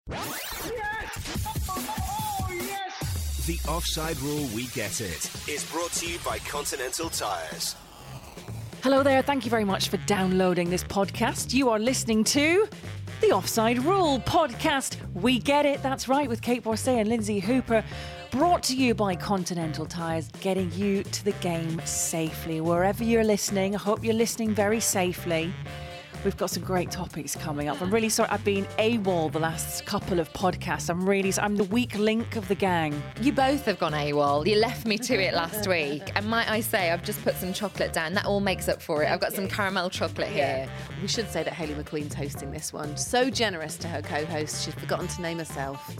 The Offside Rule, We Get It, is brought to you by Continental Tires. Hello there, thank you very much for downloading this podcast. You are listening to the Offside Rule podcast. We Get It, that's right, with Kate Borsay and Lindsay Hooper. Brought to you by Continental Tires, getting you to the game safely. Wherever you're listening, I hope you're listening very safely. We've got some great topics coming up. I'm really sorry I've been AWOL the last couple of podcasts. I'm the weak link of the gang. You both have gone AWOL. You left me to it last week. And might I say, I've just put some chocolate down. That all makes up for it. I've got some caramel chocolate here. We should say that Hayley McQueen's hosting this one. So generous to her co-host, she's forgotten to name herself.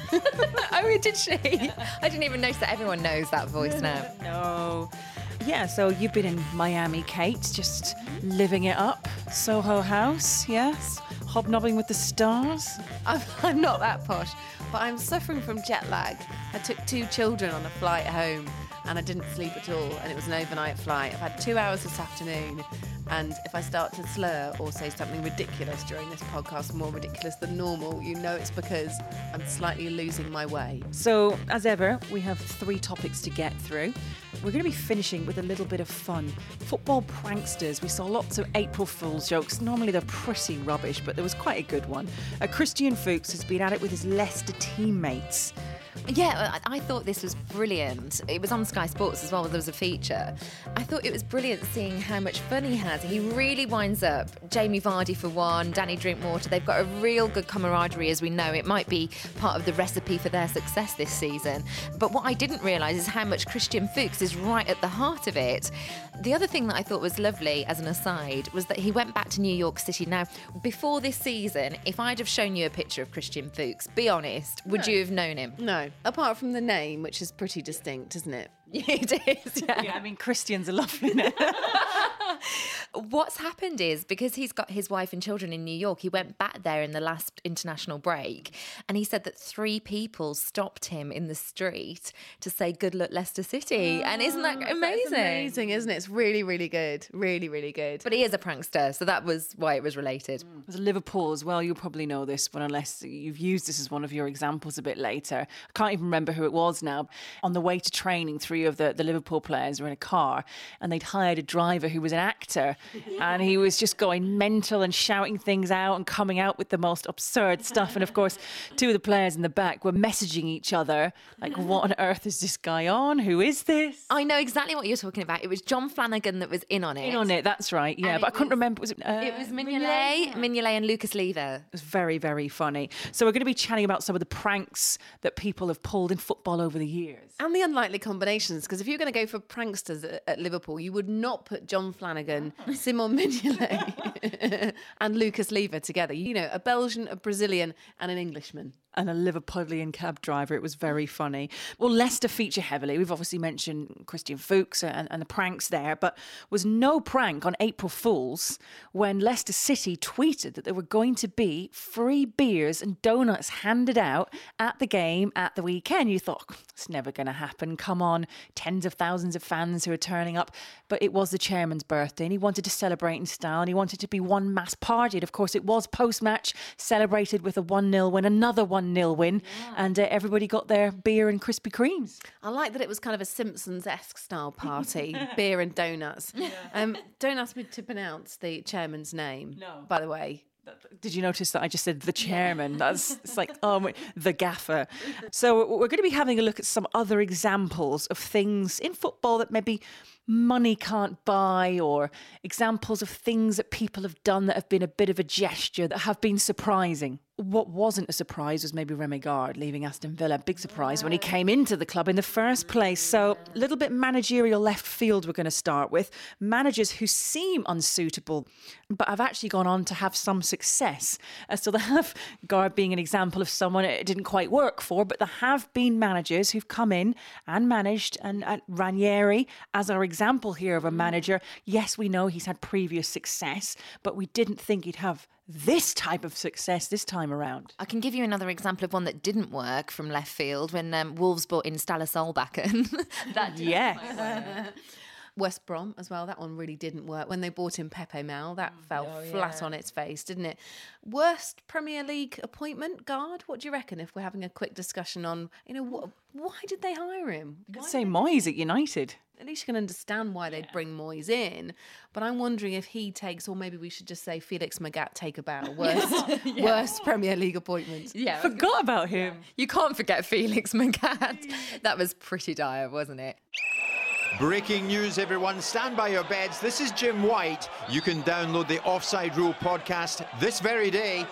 Oh, did she? I didn't even notice that everyone knows that voice now. No. Yeah, so you've been in Miami, Kate, just living it up. Soho House, yes? Hobnobbing with the stars? I'm not that posh, but I'm suffering from jet lag. I took 2 children on a flight home and I didn't sleep at all, and it was an overnight flight. I've had 2 hours this afternoon, and if I start to slur or say something ridiculous during this podcast, more ridiculous than normal, you know it's because I'm slightly losing my way. So, as ever, we have 3 topics to get through. We're going to be finishing with a little bit of fun. Football pranksters. We saw lots of April Fool's jokes. Normally they're pretty rubbish, but there was quite a good one. Christian Fuchs has been at it with his Leicester teammates. Yeah, I thought this was brilliant. It was on Sky Sports as well, there was a feature. I thought it was brilliant seeing how much fun he has. He really winds up Jamie Vardy for one, Danny Drinkwater. They've got a real good camaraderie, as we know. It might be part of the recipe for their success this season. But what I didn't realise is how much Christian Fuchs is right at the heart of it. The other thing that I thought was lovely, as an aside, was that he went back to New York City. Now, before this season, if I'd have shown you a picture of Christian Fuchs, be honest, would you have known him? No, apart from the name, which is pretty distinct, isn't it? It is, yeah. Yeah, I mean, Christian's a lovely name. What's happened is, because he's got his wife and children in New York, he went back there in the last international break, and he said that 3 people stopped him in the street to say good luck Leicester City. And isn't that amazing? That's amazing, isn't it? It's really, really good. Really, really good. But he is a prankster, so that was why it was related. There's Liverpool as well. You'll probably know this, but unless you've used this as one of your examples a bit later. I can't even remember who it was now. On the way to training, 3 of the Liverpool players were in a car, and they'd hired a driver who was an actor, and he was just going mental and shouting things out and coming out with the most absurd stuff. And of course, 2 of the players in the back were messaging each other like, what on earth is this guy on? Who is this? I know exactly what you're talking about. It was John Flanagan that was in on it. In on it, that's right. Yeah, but I couldn't remember. Was it? It was Mignolet and Lucas Lever. It was very, very funny. So we're going to be chatting about some of the pranks that people have pulled in football over the years. And the unlikely combinations, because if you're going to go for pranksters at Liverpool, you would not put John Flanagan, Simon Mignolet and Lucas Lever together. You know, a Belgian, a Brazilian and an Englishman. And a Liverpudlian cab driver. It was very funny. Well, Leicester feature heavily. We've obviously mentioned Christian Fuchs and the pranks there, but was no prank on April Fool's when Leicester City tweeted that there were going to be free beers and donuts handed out at the game at the weekend. You thought, it's never going to happen. Come on, tens of thousands of fans who are turning up. But it was the chairman's birthday and he wanted to celebrate in style and he wanted to be one mass party. And of course, it was post-match, celebrated with a 1-0 win, another 1-0 win, and everybody got their beer and Krispy Kremes. I like that it was kind of a Simpsons-esque style party, beer and donuts. Don't ask me to pronounce the chairman's name, No. by the way. Did you notice that I just said the chairman? It's like, the gaffer. So we're going to be having a look at some other examples of things in football that maybe money can't buy, or examples of things that people have done that have been a bit of a gesture that have been surprising. What wasn't a surprise was maybe Remy Gard leaving Aston Villa. Big surprise when he came into the club in the first place. So a little bit managerial left field we're going to start with. Managers who seem unsuitable but have actually gone on to have some success. So they have Gard being an example of someone it didn't quite work for, but there have been managers who've come in and managed, and Ranieri as our example here of a manager. Yes, we know he's had previous success, but we didn't think he'd have this type of success this time around. I can give you another example of one that didn't work from left field when Wolves brought in Stala Solbakken. That didn't quite work. West Brom as well, that one really didn't work. When they bought in Pepe Mel, that fell flat on its face, didn't it? Worst Premier League appointment, Guard? What do you reckon, if we're having a quick discussion on, why did they hire him? I could say Moyes at United. At least you can understand why they'd bring Moyes in. But I'm wondering if he takes, or maybe we should just say Felix Magath take a bow. Worst Premier League appointment. Yeah. Forgot about him. You can't forget Felix Magath. That was pretty dire, wasn't it? Breaking news, everyone. Stand by your beds. This is Jim White. You can download the Offside Rule podcast this very day.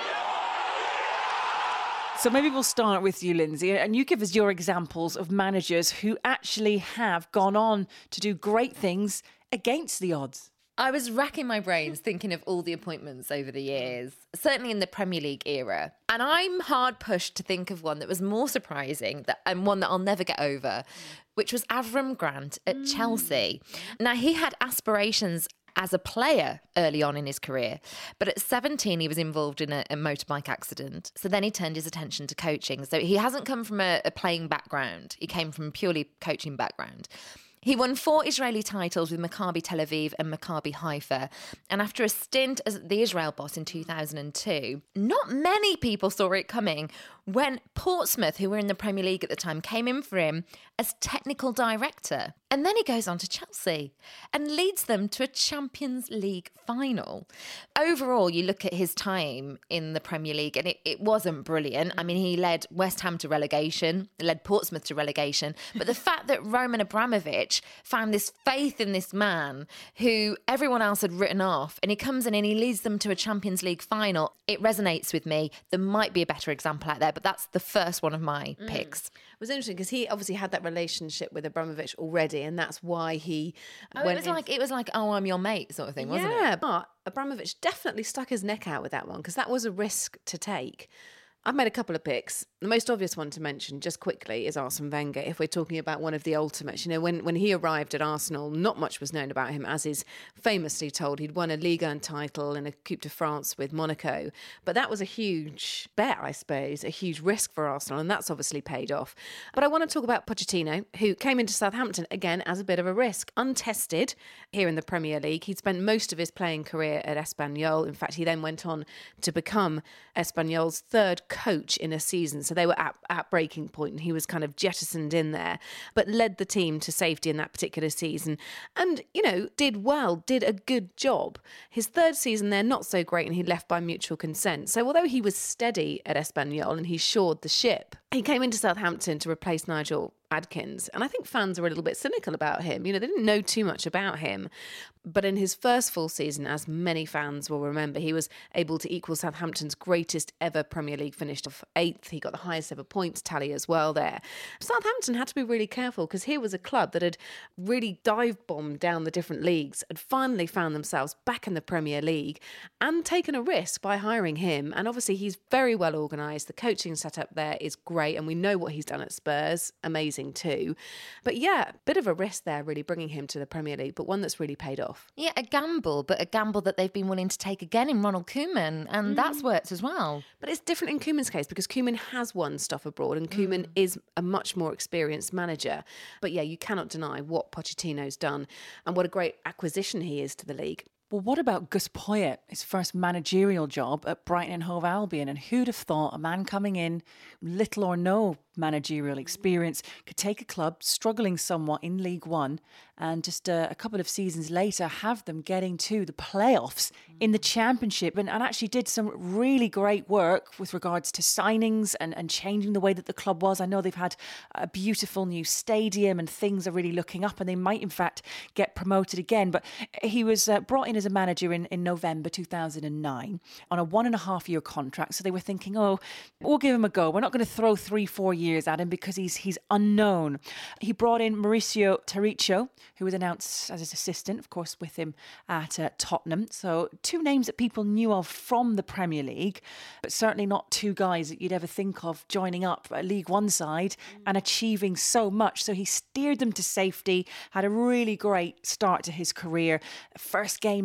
So maybe we'll start with you, Lindsay, and you give us your examples of managers who actually have gone on to do great things against the odds. I was racking my brains thinking of all the appointments over the years, certainly in the Premier League era. And I'm hard pushed to think of one that was more surprising and one that I'll never get over, which was Avram Grant at Chelsea. Now, he had aspirations as a player early on in his career. But at 17, he was involved in a motorbike accident. So then he turned his attention to coaching. So he hasn't come from a playing background. He came from a purely coaching background. He won 4 Israeli titles with Maccabi Tel Aviv and Maccabi Haifa. And after a stint as the Israel boss in 2002, not many people saw it coming when Portsmouth, who were in the Premier League at the time, came in for him as technical director. And then he goes on to Chelsea and leads them to a Champions League final. Overall, you look at his time in the Premier League and it wasn't brilliant. I mean, he led West Ham to relegation, led Portsmouth to relegation. But the fact that Roman Abramovich found this faith in this man who everyone else had written off, and he comes in and he leads them to a Champions League final, it resonates with me. There might be a better example out there, but that's the first one of my picks. It was interesting because he obviously had that relationship with Abramovich already, and that's why he went it was like, oh, I'm your mate sort of thing, wasn't it? Yeah, but Abramovich definitely stuck his neck out with that one because that was a risk to take. I've made a couple of picks. The most obvious one to mention, just quickly, is Arsene Wenger. If we're talking about one of the ultimates, when he arrived at Arsenal, not much was known about him, as is famously told. He'd won a Ligue 1 title and a Coupe de France with Monaco. But that was a huge bet, I suppose, a huge risk for Arsenal, and that's obviously paid off. But I want to talk about Pochettino, who came into Southampton, again, as a bit of a risk. Untested here in the Premier League. He'd spent most of his playing career at Espanyol. In fact, he then went on to become Espanyol's third coach in a season. So they were at breaking point and he was kind of jettisoned in there, but led the team to safety in that particular season. And, did well, did a good job. His third season there, not so great, and he left by mutual consent. So although he was steady at Espanyol and he shored the ship, he came into Southampton to replace Nigel Adkins. And I think fans are a little bit cynical about him. They didn't know too much about him. But in his first full season, as many fans will remember, he was able to equal Southampton's greatest ever Premier League finish of 8th. He got the highest ever points tally as well there. Southampton had to be really careful because here was a club that had really dive-bombed down the different leagues, had finally found themselves back in the Premier League and taken a risk by hiring him. And obviously he's very well organised. The coaching setup there is great and we know what he's done at Spurs. Amazing too. But yeah, bit of a risk there really bringing him to the Premier League, but one that's really paid off. Yeah, a gamble, but a gamble that they've been willing to take again in Ronald Koeman, and that's worked as well. But it's different in Koeman's case because Koeman has won stuff abroad and Koeman is a much more experienced manager. But yeah, you cannot deny what Pochettino's done and what a great acquisition he is to the league. Well, what about Gus Poyet, his first managerial job at Brighton and Hove Albion? And who'd have thought a man coming in, little or no managerial experience, could take a club struggling somewhat in League One and just a couple of seasons later have them getting to the playoffs in the Championship and actually did some really great work with regards to signings and changing the way that the club was. I know they've had a beautiful new stadium and things are really looking up and they might in fact get promoted again. But he was brought in as a manager in November 2009 on a 1.5-year contract. So they were thinking, we'll give him a go. We're not going to throw 3-4 years at him because he's unknown. He brought in Mauricio Tariccio, who was announced as his assistant, of course, with him at Tottenham. So 2 names that people knew of from the Premier League, but certainly not 2 guys that you'd ever think of joining up a League One side and achieving so much. So he steered them to safety, had a really great start to his career. First game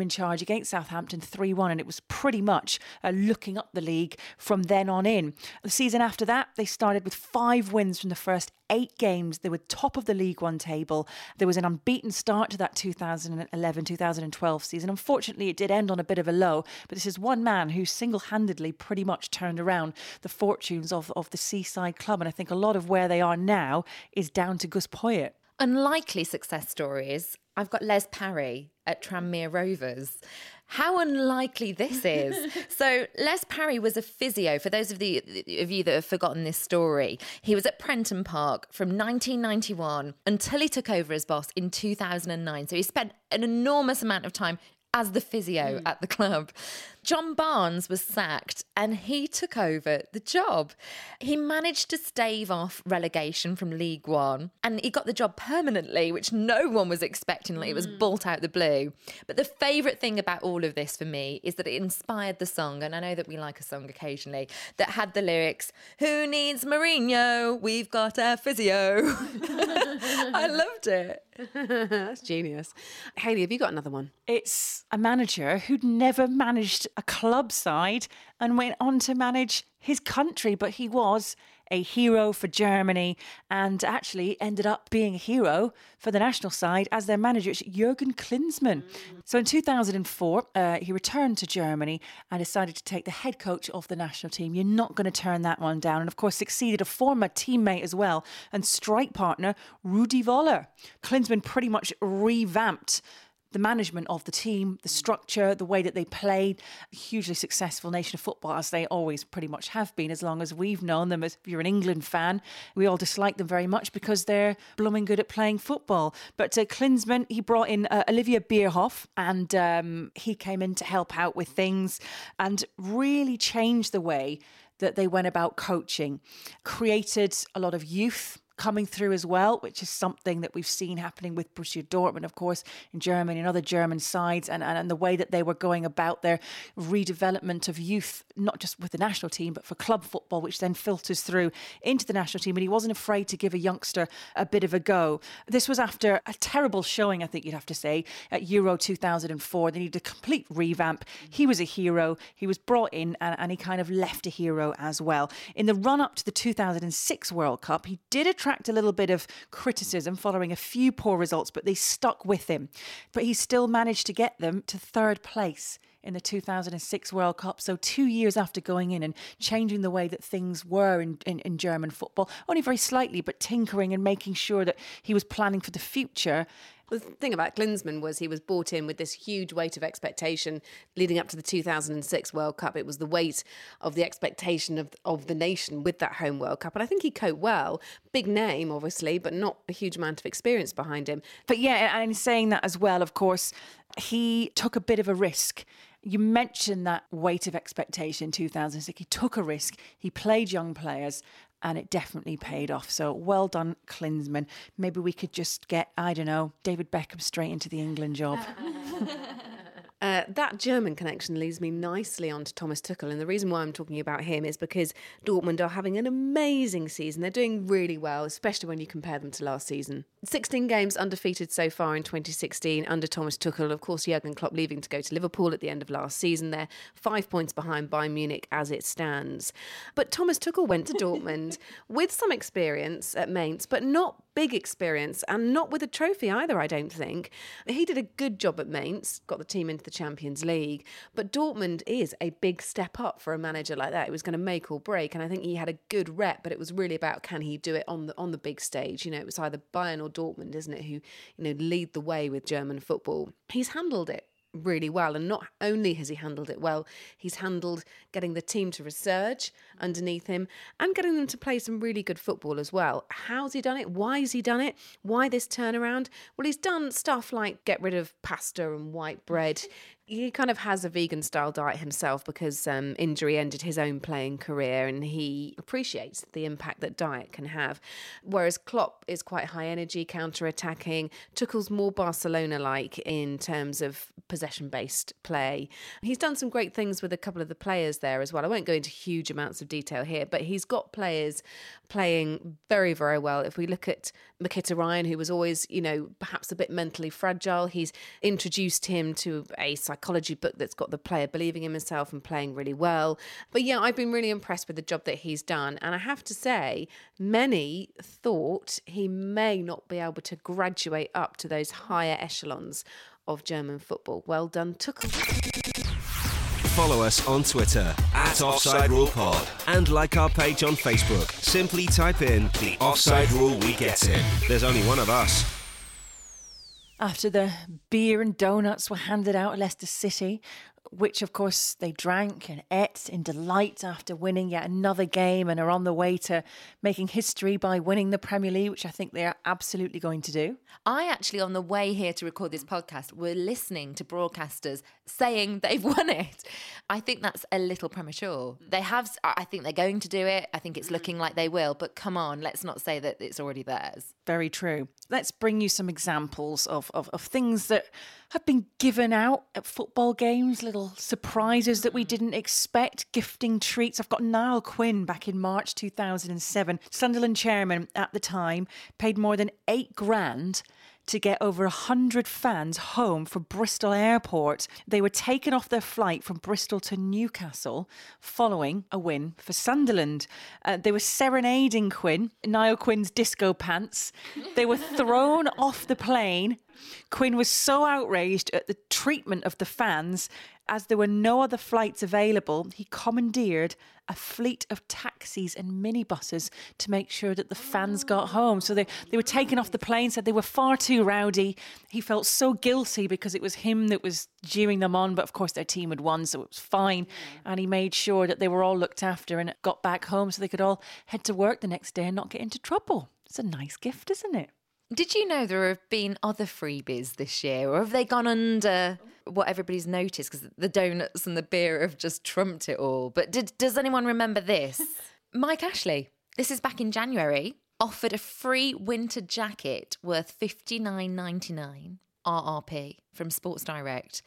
in charge against Southampton 3-1, and it was pretty much looking up the league from then on in. The season after that, they started with 5 wins from the first 8 games. They were top of the League One table. There was an unbeaten start to that 2011-2012 season. Unfortunately, it did end on a bit of a low, but this is one man who single-handedly pretty much turned around the fortunes of the Seaside club, and I think a lot of where they are now is down to Gus Poyet. Unlikely success stories. I've got Les Parry at Tranmere Rovers. How unlikely this is. So Les Parry was a physio, for those of you that have forgotten this story. He was at Prenton Park from 1991 until he took over as boss in 2009. So he spent an enormous amount of time as the physio at the club. John Barnes was sacked and he took over the job. He managed to stave off relegation from League One and he got the job permanently, which no one was expecting. Like, it was bolt out the blue. But the favourite thing about all of this for me is that it inspired the song, and I know that we like a song occasionally, that had the lyrics, "Who needs Mourinho? We've got a physio." I loved it. That's genius. Hayley, have you got another one? It's a manager who'd never managed a club side and went on to manage his country, but he was a hero for Germany and actually ended up being a hero for the national side as their manager. It's Jürgen Klinsmann. So in 2004, he returned to Germany and decided to take the head coach of the national team. You're not going to turn that one down. And of course, succeeded a former teammate as well and strike partner, Rudi Völler. Klinsmann pretty much revamped the management of the team, the structure, the way that they played. A hugely successful nation of football, as they always pretty much have been, as long as we've known them. If you're an England fan, we all dislike them very much because they're blooming good at playing football. But Klinsmann, he brought in Olivier Bierhoff, and he came in to help out with things and really changed the way that they went about coaching. Created a lot of youth coming through as well, which is something that we've seen happening with Borussia Dortmund, of course, in Germany and other German sides, and the way that they were going about their redevelopment of youth, not just with the national team, but for club football, which then filters through into the national team. And he wasn't afraid to give a youngster a bit of a go. This was after a terrible showing, I think you'd have to say, at Euro 2004. They needed a complete revamp. He was a hero. He was brought in and he kind of left a hero as well. In the run-up to the 2006 World Cup, he did attract a little bit of criticism following a few poor results, but they stuck with him. But he still managed to get them to 3rd place in the 2006 World Cup. So 2 years after going in and changing the way that things were in German football, only very slightly, but tinkering and making sure that he was planning for the future. The thing about Klinsmann was he was brought in with this huge weight of expectation leading up to the 2006 World Cup. It was the weight of the expectation of the nation with that home World Cup. And I think he coped well. Big name, obviously, but not a huge amount of experience behind him. But yeah, and in saying that as well, of course, he took a bit of a risk. You mentioned that weight of expectation in 2006. He took a risk. He played young players. And it definitely paid off. So well done, Klinsmann. Maybe we could just get, I don't know, David Beckham straight into the England job. That German connection leads me nicely on to Thomas Tuchel. And the reason why I'm talking about him is because Dortmund are having an amazing season. They're doing really well, especially when you compare them to last season. 16 games undefeated so far in 2016 under Thomas Tuchel. Of course, Jurgen Klopp leaving to go to Liverpool at the end of last season. They're 5 points behind Bayern Munich as it stands. But Thomas Tuchel went to Dortmund with some experience at Mainz, but not big experience and not with a trophy either, I don't think. He did a good job at Mainz, got the team into the Champions League, but Dortmund is a big step up for a manager like that. It was going to make or break, and I think he had a good rep, but it was really about can he do it on the big stage. You know, it was either Bayern or Dortmund, isn't it, who, lead the way with German football. He's handled it really well, and not only has he handled it well, he's handled getting the team to resurge underneath him and getting them to play some really good football as well. How's he done it? Why has he done it? Why this turnaround? Well, he's done stuff like get rid of pasta and white bread. He kind of has a vegan style diet himself because injury ended his own playing career, and he appreciates the impact that diet can have. Whereas Klopp is quite high energy, counter-attacking. Tuchel's more Barcelona-like in terms of possession-based play. He's done some great things with a couple of the players there as well. I won't go into huge amounts of detail here, but he's got players playing very, very well. If we look at Mkhitaryan, who was always, perhaps a bit mentally fragile, he's introduced him to a psychology book that's got the player believing in himself and playing really well. But yeah, I've been really impressed with the job that he's done. And I have to say, many thought he may not be able to graduate up to those higher echelons of German football. Well done, Tuchel. Follow us on Twitter @OffsideRulePod and like our page on Facebook. Simply type in the Offside Rule We Get It. There's only one of us. After the beer and donuts were handed out at Leicester City, which of course they drank and ate in delight after winning yet another game and are on the way to making history by winning the Premier League, which I think they are absolutely going to do. I actually, on the way here to record this podcast, were listening to broadcasters saying they've won it. I think that's a little premature. They have, I think they're going to do it. I think it's looking like they will. But come on, let's not say that it's already theirs. Very true. Let's bring you some examples of things that have been given out at football games, little surprises that we didn't expect, gifting treats. I've got Niall Quinn back in March 2007. Sunderland chairman at the time paid more than £8,000 to get over 100 fans home from Bristol Airport. They were taken off their flight from Bristol to Newcastle following a win for Sunderland. They were serenading Quinn, Niall Quinn's disco pants. They were thrown off the plane. Quinn was so outraged at the treatment of the fans. As there were no other flights available, he commandeered a fleet of taxis and minibuses to make sure that the fans got home. So they were taken off the plane, said they were far too rowdy. He felt so guilty because it was him that was jeering them on, but of course their team had won, so it was fine. And he made sure that they were all looked after and got back home so they could all head to work the next day and not get into trouble. It's a nice gift, isn't it? Did you know there have been other freebies this year, or have they gone under what everybody's noticed? Because the donuts and the beer have just trumped it all. But does anyone remember this? Mike Ashley, this is back in January, offered a free winter jacket worth $59.99 RRP from Sports Direct.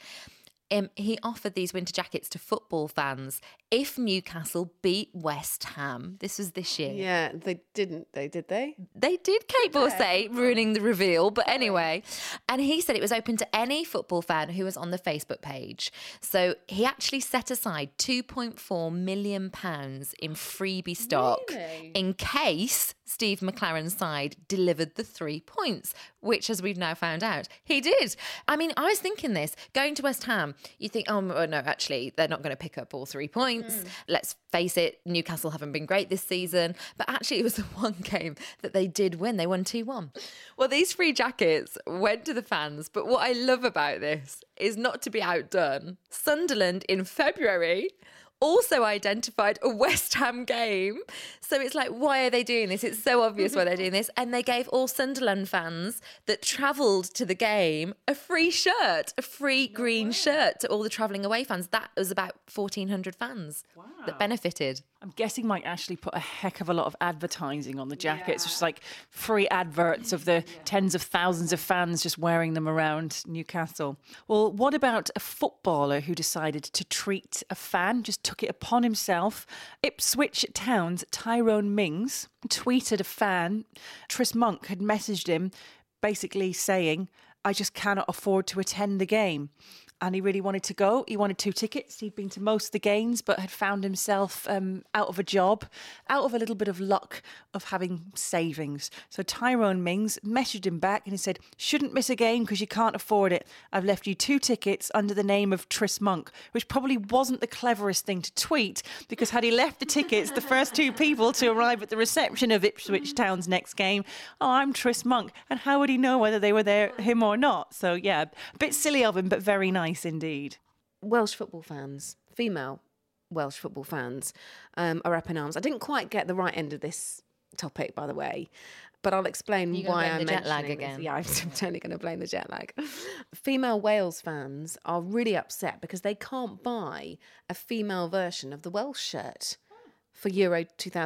He offered these winter jackets to football fans if Newcastle beat West Ham. This was this year. Yeah, they didn't, did they? They did, Kate Borsay, ruining the reveal. But anyway, and he said it was open to any football fan who was on the Facebook page. So he actually set aside £2.4 million in freebie stock in case Steve McLaren's side delivered the 3 points, which, as we've now found out, he did. I mean, I was thinking this, going to West Ham, you think, oh, no, actually, they're not going to pick up all 3 points. Let's face it, Newcastle haven't been great this season. But actually, it was the one game that they did win. They won 2-1. Well, these free jackets went to the fans. But what I love about this is not to be outdone. Sunderland in February also identified a West Ham game. So it's like, why are they doing this? It's so obvious why they're doing this. And they gave all Sunderland fans that travelled to the game a free shirt, a free green shirt to all the travelling away fans. That was about 1,400 fans that benefited. I'm guessing Mike Ashley put a heck of a lot of advertising on the jackets, just like free adverts of the tens of thousands of fans just wearing them around Newcastle. Well, what about a footballer who decided to treat a fan, just took it upon himself? Ipswich Town's Tyrone Mings tweeted a fan. Tris Monk had messaged him basically saying, I just cannot afford to attend the game. And he really wanted to go. He wanted 2 tickets. He'd been to most of the games, but had found himself out of a job, out of a little bit of luck of having savings. So Tyrone Mings messaged him back and he said, shouldn't miss a game because you can't afford it. I've left you 2 tickets under the name of Tris Monk, which probably wasn't the cleverest thing to tweet, because had he left the tickets, the first 2 people to arrive at the reception of Ipswich Town's next game, oh, I'm Tris Monk. And how would he know whether they were there, him or not? So yeah, a bit silly of him, but very nice indeed. Welsh football fans, female Welsh football fans, are up in arms. I didn't quite get the right end of this topic, by the way, but I'll explain why I'm jet lag mentioning again. this. Yeah, I'm totally going to blame the jet lag. Female Wales fans are really upset because they can't buy a female version of the Welsh shirt for Euro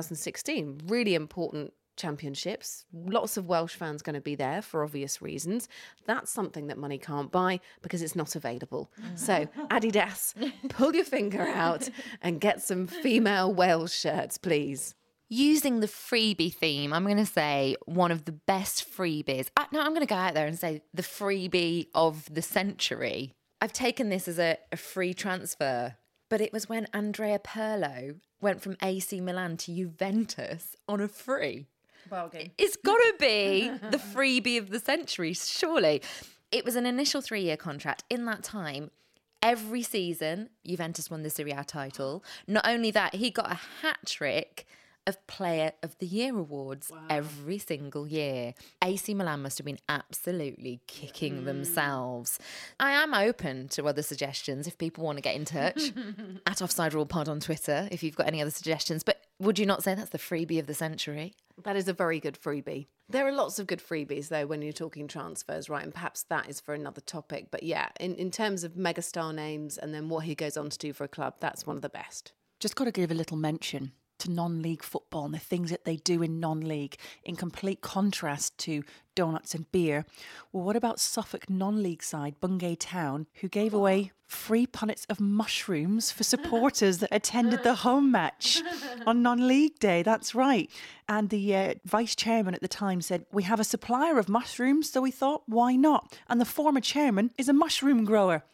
2016. Really important championships. Lots of Welsh fans going to be there for obvious reasons. That's something that money can't buy because it's not available. So Adidas, pull your finger out and get some female Wales shirts, please. Using the freebie theme, I'm going to say one of the best freebies. No, I'm going to go out there and say the freebie of the century. I've taken this as a free transfer, but it was when Andrea Pirlo went from AC Milan to Juventus on a free. Bargain. It's got to be the freebie of the century, surely. It was an initial 3-year contract. In that time, every season, Juventus won the Serie A title. Not only that, he got a hat-trick of Player of the Year awards every single year. AC Milan must have been absolutely kicking themselves. I am open to other suggestions if people want to get in touch. At Offside Rule Pod on Twitter, if you've got any other suggestions. But would you not say that's the freebie of the century? That is a very good freebie. There are lots of good freebies, though, when you're talking transfers, right? And perhaps that is for another topic. But yeah, in terms of megastar names and then what he goes on to do for a club, that's one of the best. Just got to give a little mention to non-league football and the things that they do in non-league, in complete contrast to donuts and beer. Well, what about Suffolk non-league side Bungay Town, who gave away free punnets of mushrooms for supporters that attended the home match on non-league day? That's right. And the vice chairman at the time said, we have a supplier of mushrooms, so we thought, why not? And the former chairman is a mushroom grower.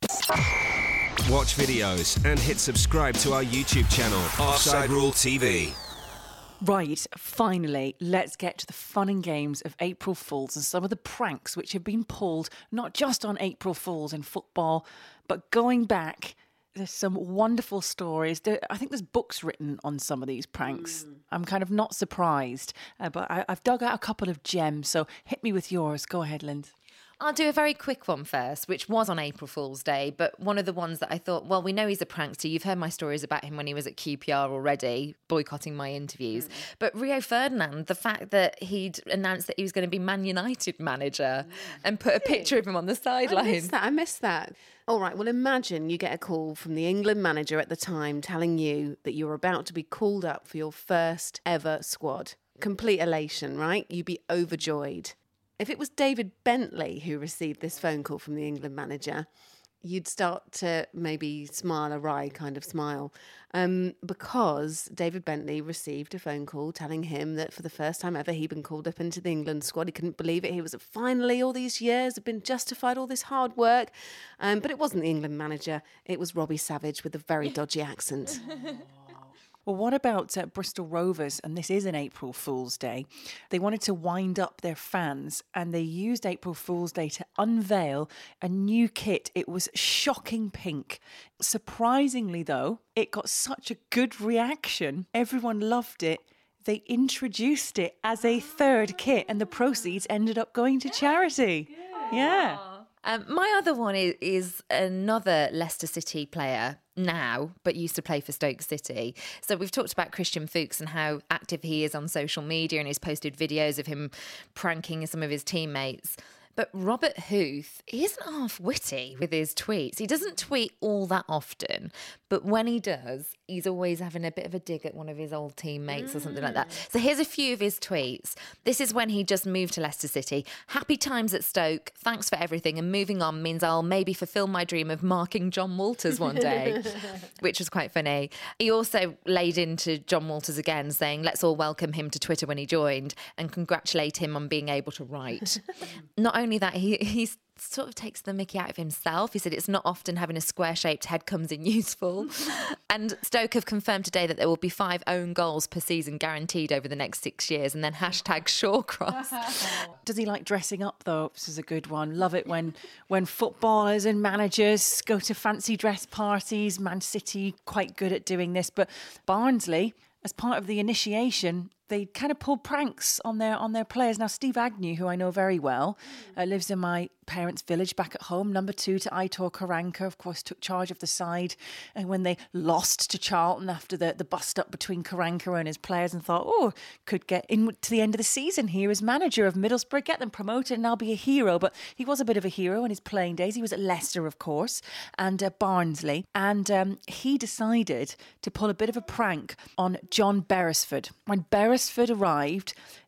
Watch videos and hit subscribe to our YouTube channel, Offside Rule TV. Right, finally, let's get to the fun and games of April Fools and some of the pranks which have been pulled, not just on April Fools in football, but going back. There's some wonderful stories. I think there's books written on some of these pranks. I'm kind of not surprised, but I've dug out a couple of gems, so hit me with yours. Go ahead, Lind. I'll do a very quick one first, which was on April Fool's Day, but one of the ones that I thought, well, we know he's a prankster. You've heard my stories about him when he was at QPR already, boycotting my interviews. But Rio Ferdinand, the fact that he'd announced that he was going to be Man United manager and put a picture of him on the sideline. I missed that. All right, well, imagine you get a call from the England manager at the time telling you that you're about to be called up for your first ever squad. Complete elation, right? You'd be overjoyed. If it was David Bentley who received this phone call from the England manager, you'd start to maybe smile a wry kind of smile, because David Bentley received a phone call telling him that for the first time ever he'd been called up into the England squad. He couldn't believe it. He was finally, all these years had been justified, all this hard work. But it wasn't the England manager. It was Robbie Savage with a very dodgy accent. Well, what about Bristol Rovers? And this is an April Fool's Day. They wanted to wind up their fans and they used April Fool's Day to unveil a new kit. It was shocking pink. Surprisingly, though, it got such a good reaction. Everyone loved it. They introduced it as a third kit and the proceeds ended up going to charity. Yeah. My other one is another Leicester City player now, but used to play for Stoke City. So we've talked about Christian Fuchs and how active he is on social media, and he's posted videos of him pranking some of his teammates. But Robert Huth, he isn't half witty with his tweets. He doesn't tweet all that often, but when he does, he's always having a bit of a dig at one of his old teammates or something like that. So here's a few of his tweets. This is when he just moved to Leicester City. Happy times at Stoke. Thanks for everything. And moving on means I'll maybe fulfil my dream of marking John Walters one day, which was quite funny. He also laid into John Walters again, saying, let's all welcome him to Twitter when he joined and congratulate him on being able to write. Not only that, he sort of takes the mickey out of himself. He said it's not often having a square-shaped head comes in useful. And Stoke have confirmed today that there will be 5 own goals per season guaranteed over the next 6 years, and then hashtag Shawcross. Does he like dressing up, though? This is a good one. Love it when footballers and managers go to fancy dress parties. Man City, quite good at doing this. But Barnsley, as part of the initiation, they kind of pulled pranks on their players. Now, Steve Agnew, who I know very well, lives in my parents' village back at home. Number 2 to Aitor Karanka, of course, took charge of the side. And when they lost to Charlton after the bust-up between Karanka and his players and thought, oh, could get in to the end of the season here as manager of Middlesbrough, get them promoted and I'll be a hero. But he was a bit of a hero in his playing days. He was at Leicester, of course, and Barnsley. And he decided to pull a bit of a prank on John Beresford. When Beresford arrived,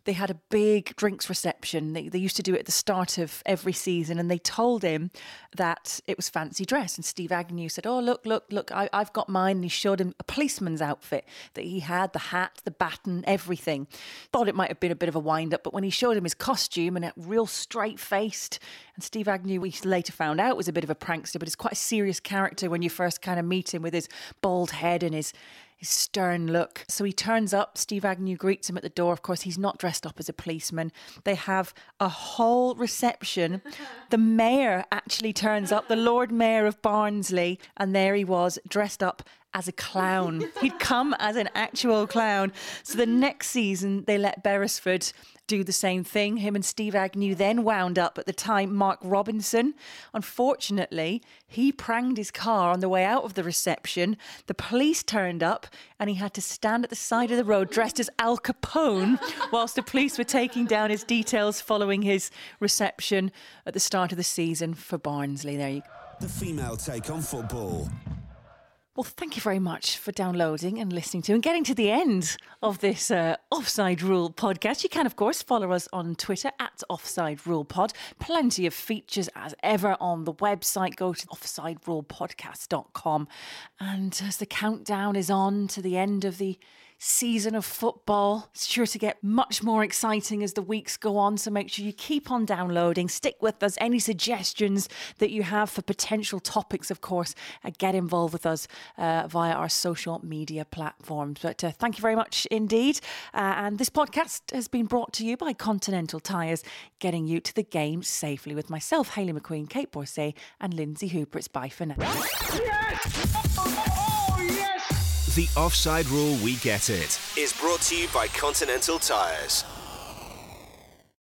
they had a big drinks reception. They used to do it at the start of every season, and they told him that it was fancy dress. And Steve Agnew said, oh, look, I've got mine. And he showed him a policeman's outfit that he had, the hat, the baton, everything. Thought it might have been a bit of a wind-up, but when he showed him his costume and a real straight-faced, and Steve Agnew, we later found out, was a bit of a prankster, but he's quite a serious character when you first kind of meet him with his bald head and his stern look. So he turns up, Steve Agnew greets him at the door. Of course, he's not dressed up as a policeman. They have a whole reception. The mayor actually turns up, the Lord Mayor of Barnsley, and there he was, dressed up as a clown. He'd come as an actual clown. So the next season, they let Beresford do the same thing. Him and Steve Agnew then wound up at the time Mark Robinson. Unfortunately, he pranged his car on the way out of the reception. The police turned up and he had to stand at the side of the road dressed as Al Capone whilst the police were taking down his details following his reception at the start of the season for Barnsley. There you go. The female take on football. Well, thank you very much for downloading and listening to and getting to the end of this Offside Rule podcast. You can, of course, follow us on Twitter at Offside Rule Pod. Plenty of features as ever on the website. Go to offsiderulepodcast.com. And as the countdown is on to the end of the season of football, it's sure to get much more exciting as the weeks go on, so make sure you keep on downloading, stick with us. Any suggestions that you have for potential topics, of course, get involved with us via our social media platforms. But thank you very much indeed, and this podcast has been brought to you by Continental Tires, getting you to the game safely, with myself, Hayley McQueen, Kate Borsay and Lindsay Hooper. It's bye for now. Yes! Oh, yes! The Offside Rule We Get It is brought to you by Continental Tires.